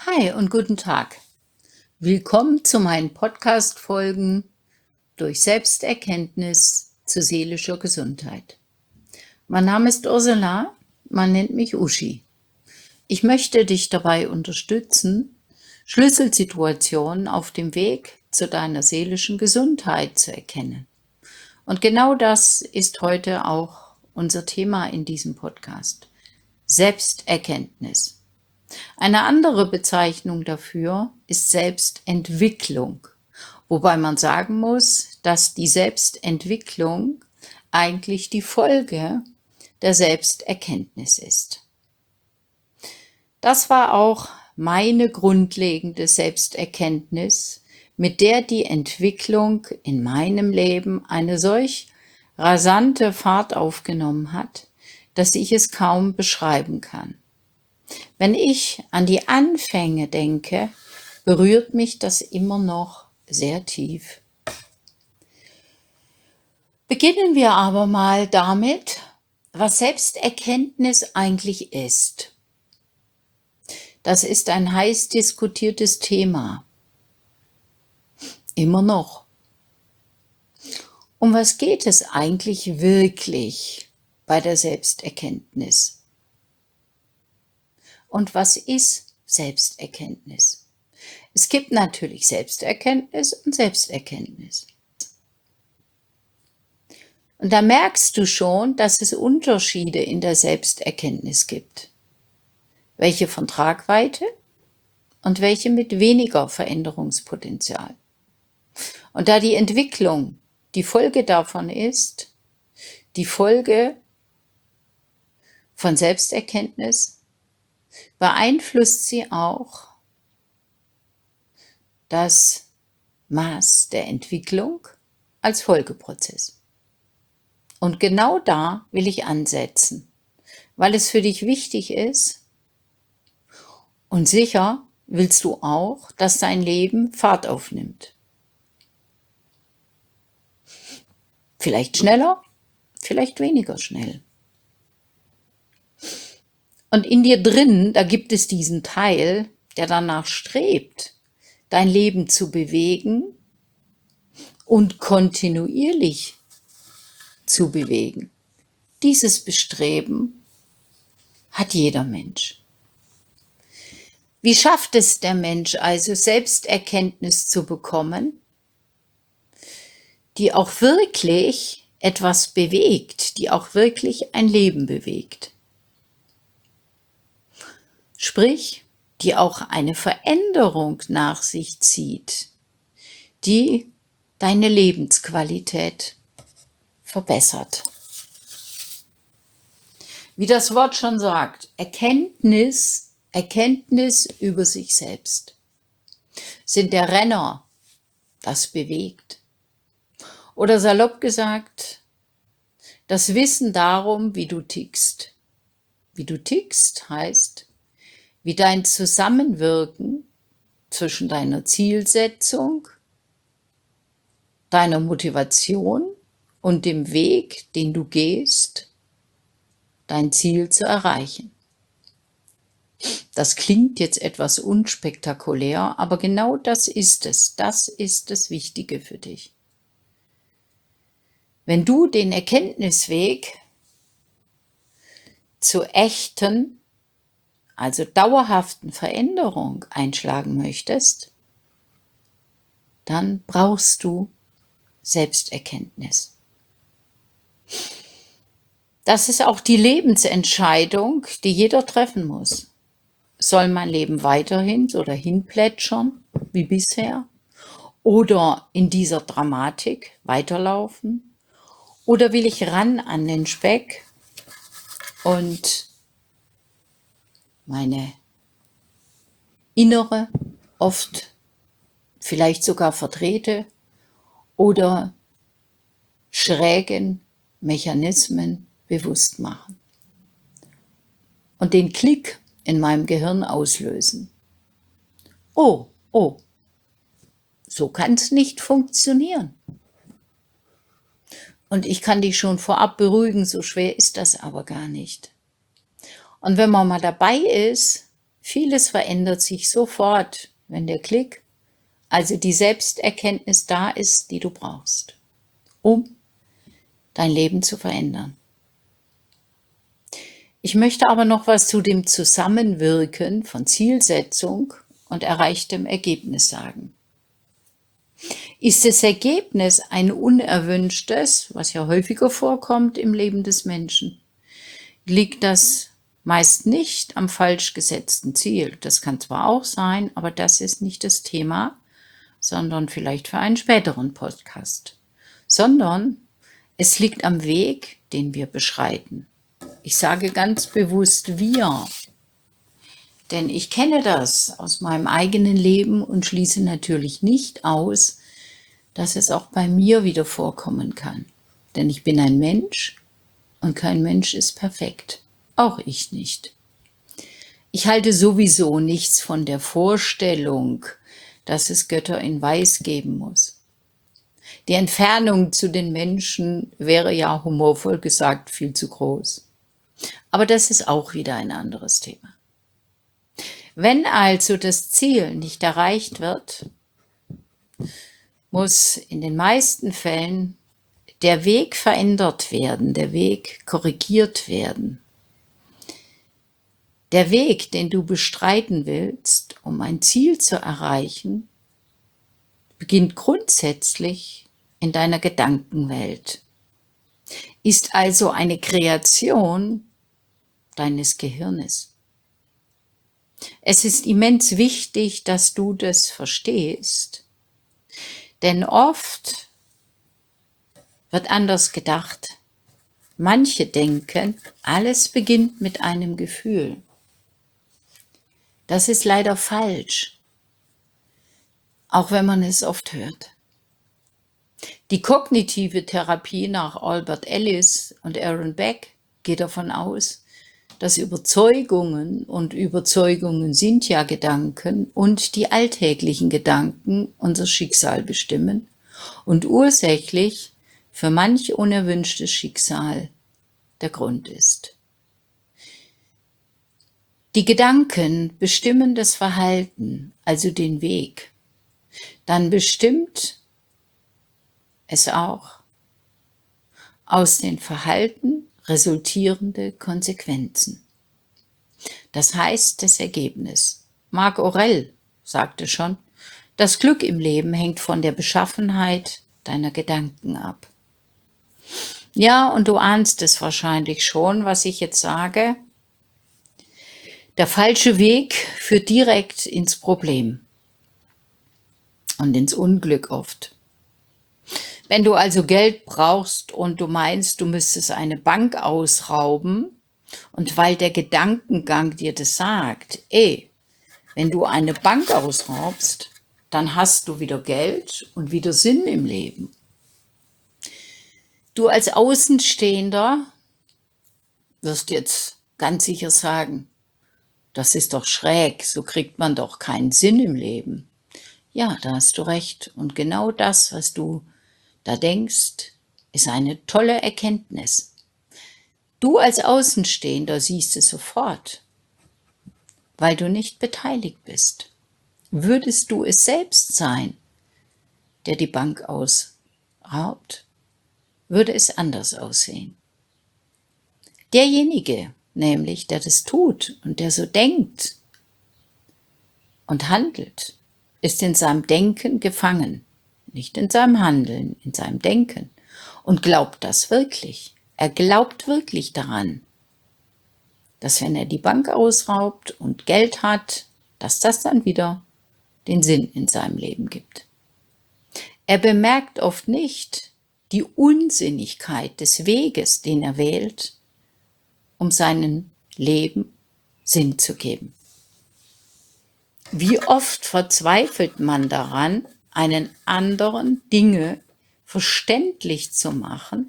Hi und guten Tag. Willkommen zu meinen Podcast-Folgen durch Selbsterkenntnis zu seelischer Gesundheit. Mein Name ist Ursula, man nennt mich Uschi. Ich möchte dich dabei unterstützen, Schlüsselsituationen auf dem Weg zu deiner seelischen Gesundheit zu erkennen. Und genau das ist heute auch unser Thema in diesem Podcast. Selbsterkenntnis. Eine andere Bezeichnung dafür ist Selbstentwicklung, wobei man sagen muss, dass die Selbstentwicklung eigentlich die Folge der Selbsterkenntnis ist. Das war auch meine grundlegende Selbsterkenntnis, mit der die Entwicklung in meinem Leben eine solch rasante Fahrt aufgenommen hat, dass ich es kaum beschreiben kann. Wenn ich an die Anfänge denke, berührt mich das immer noch sehr tief. Beginnen wir aber mal damit, was Selbsterkenntnis eigentlich ist. Das ist ein heiß diskutiertes Thema. Immer noch. Um was geht es eigentlich wirklich bei der Selbsterkenntnis? Und was ist Selbsterkenntnis? Es gibt natürlich Selbsterkenntnis und Selbsterkenntnis. Und da merkst du schon, dass es Unterschiede in der Selbsterkenntnis gibt. Welche von Tragweite und welche mit weniger Veränderungspotenzial. Und da die Entwicklung die Folge davon ist, die Folge von Selbsterkenntnis, beeinflusst sie auch das Maß der Entwicklung als Folgeprozess. Und genau da will ich ansetzen, weil es für dich wichtig ist und sicher willst du auch, dass dein Leben Fahrt aufnimmt. Vielleicht schneller, vielleicht weniger schnell. Und in dir drin, da gibt es diesen Teil, der danach strebt, dein Leben zu bewegen und kontinuierlich zu bewegen. Dieses Bestreben hat jeder Mensch. Wie schafft es der Mensch also, Selbsterkenntnis zu bekommen, die auch wirklich etwas bewegt, die auch wirklich ein Leben bewegt? Sprich, die auch eine Veränderung nach sich zieht, die deine Lebensqualität verbessert. Wie das Wort schon sagt, Erkenntnis über sich selbst sind der Renner, das bewegt. Oder salopp gesagt, das Wissen darum, wie du tickst. Wie du tickst heißt, wie dein Zusammenwirken zwischen deiner Zielsetzung, deiner Motivation und dem Weg, den du gehst, dein Ziel zu erreichen. Das klingt jetzt etwas unspektakulär, aber genau das ist es. Das ist das Wichtige für dich. Wenn du den Erkenntnisweg zur echten, also dauerhaften Veränderung einschlagen möchtest, dann brauchst du Selbsterkenntnis. Das ist auch die Lebensentscheidung, die jeder treffen muss. Soll mein Leben weiterhin oder hinplätschern wie bisher? Oder in dieser Dramatik weiterlaufen? Oder will ich ran an den Speck und meine innere, oft vielleicht sogar verdrehte oder schrägen Mechanismen bewusst machen und den Klick in meinem Gehirn auslösen? Oh, so kann es nicht funktionieren. Und ich kann dich schon vorab beruhigen, so schwer ist das aber gar nicht. Und wenn man mal dabei ist, Vieles verändert sich sofort, wenn der Klick, also die Selbsterkenntnis da ist, die du brauchst, um dein Leben zu verändern. Ich möchte aber noch was zu dem Zusammenwirken von Zielsetzung und erreichtem Ergebnis sagen. Ist das Ergebnis ein unerwünschtes, was ja häufiger vorkommt im Leben des Menschen, liegt das meist nicht am falsch gesetzten Ziel. Das kann zwar auch sein, aber das ist nicht das Thema, sondern vielleicht für einen späteren Podcast, sondern es liegt am Weg, den wir beschreiten. Ich sage ganz bewusst wir, denn ich kenne das aus meinem eigenen Leben und schließe natürlich nicht aus, dass es auch bei mir wieder vorkommen kann. Denn ich bin ein Mensch und kein Mensch ist perfekt. Auch ich nicht. Ich halte sowieso nichts von der Vorstellung, dass es Götter in Weiß geben muss. Die Entfernung zu den Menschen wäre ja humorvoll gesagt viel zu groß. Aber das ist auch wieder ein anderes Thema. Wenn also das Ziel nicht erreicht wird, muss in den meisten Fällen der Weg verändert werden, der Weg korrigiert werden. Der Weg, den du bestreiten willst, um ein Ziel zu erreichen, beginnt grundsätzlich in deiner Gedankenwelt, ist also eine Kreation deines Gehirnes. Es ist immens wichtig, dass du das verstehst, denn oft wird anders gedacht. Manche denken, alles beginnt mit einem Gefühl. Das ist leider falsch, auch wenn man es oft hört. Die kognitive Therapie nach Albert Ellis und Aaron Beck geht davon aus, dass Überzeugungen, und Überzeugungen sind ja Gedanken, und die alltäglichen Gedanken unser Schicksal bestimmen und ursächlich für manch unerwünschtes Schicksal der Grund ist. Die Gedanken bestimmen das Verhalten, also den Weg. Dann bestimmt es auch aus den Verhalten resultierende Konsequenzen. Das heißt, das Ergebnis. Marc Aurèle sagte schon, das Glück im Leben hängt von der Beschaffenheit deiner Gedanken ab. Ja, und du ahnst es wahrscheinlich schon, was ich jetzt sage. Der falsche Weg führt direkt ins Problem und ins Unglück oft. Wenn du also Geld brauchst und du meinst, du müsstest eine Bank ausrauben, und weil der Gedankengang dir das sagt, wenn du eine Bank ausraubst, dann hast du wieder Geld und wieder Sinn im Leben. Du als Außenstehender wirst jetzt ganz sicher sagen, das ist doch schräg, so kriegt man doch keinen Sinn im Leben. Ja, da hast du recht. Und genau das, was du da denkst, ist eine tolle Erkenntnis. Du als Außenstehender siehst es sofort, weil du nicht beteiligt bist. Würdest du es selbst sein, der die Bank ausraubt, würde es anders aussehen. Derjenige, nämlich, der das tut und der so denkt und handelt, ist in seinem Denken gefangen, nicht in seinem Handeln, in seinem Denken, und glaubt das wirklich. Er glaubt wirklich daran, dass wenn er die Bank ausraubt und Geld hat, dass das dann wieder den Sinn in seinem Leben gibt. Er bemerkt oft nicht die Unsinnigkeit des Weges, den er wählt, um seinem Leben Sinn zu geben. Wie oft verzweifelt man daran, einen anderen Dinge verständlich zu machen?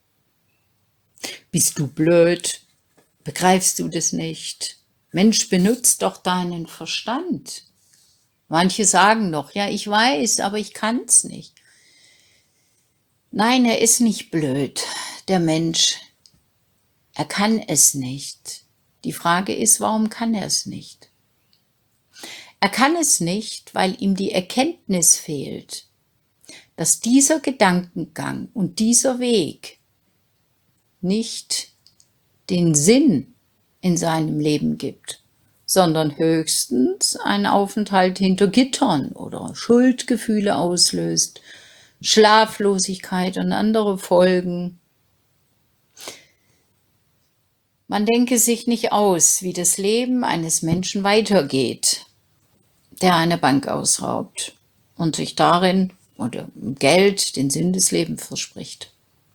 Bist du blöd? Begreifst du das nicht? Mensch, benutzt doch deinen Verstand. Manche sagen noch, ja, ich weiß, aber ich kann's nicht. Nein, er ist nicht blöd, der Mensch. Er kann es nicht. Die Frage ist, warum kann er es nicht? Er kann es nicht, weil ihm die Erkenntnis fehlt, dass dieser Gedankengang und dieser Weg nicht den Sinn in seinem Leben gibt, sondern höchstens einen Aufenthalt hinter Gittern oder Schuldgefühle auslöst, Schlaflosigkeit und andere Folgen. Man denke sich nicht aus, wie das Leben eines Menschen weitergeht, der eine Bank ausraubt und sich darin oder im Geld den Sinn des Lebens verspricht.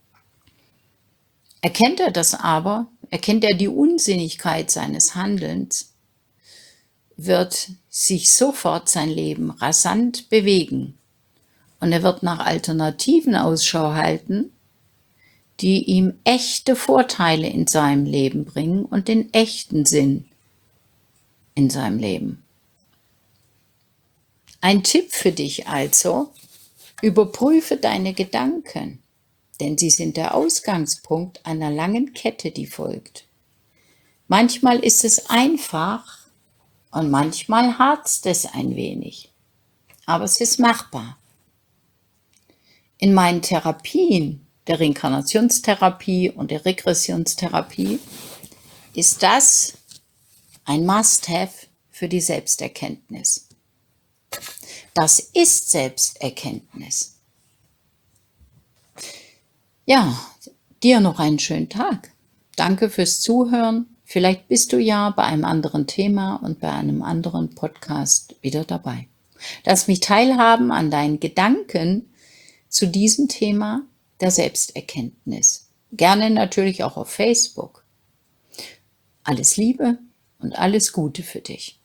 Erkennt er das aber, erkennt er die Unsinnigkeit seines Handelns, wird sich sofort sein Leben rasant bewegen und er wird nach Alternativen Ausschau halten, die ihm echte Vorteile in seinem Leben bringen und den echten Sinn in seinem Leben. Ein Tipp für dich also: Überprüfe deine Gedanken, denn sie sind der Ausgangspunkt einer langen Kette, die folgt. Manchmal ist es einfach und manchmal harzt es ein wenig, aber es ist machbar. In meinen Therapien, der Reinkarnationstherapie und der Regressionstherapie, ist das ein Must-have für die Selbsterkenntnis. Das ist Selbsterkenntnis. Ja, dir noch einen schönen Tag. Danke fürs Zuhören. Vielleicht bist du ja bei einem anderen Thema und bei einem anderen Podcast wieder dabei. Lass mich teilhaben an deinen Gedanken zu diesem Thema der Selbsterkenntnis. Gerne natürlich auch auf Facebook. Alles Liebe und alles Gute für dich.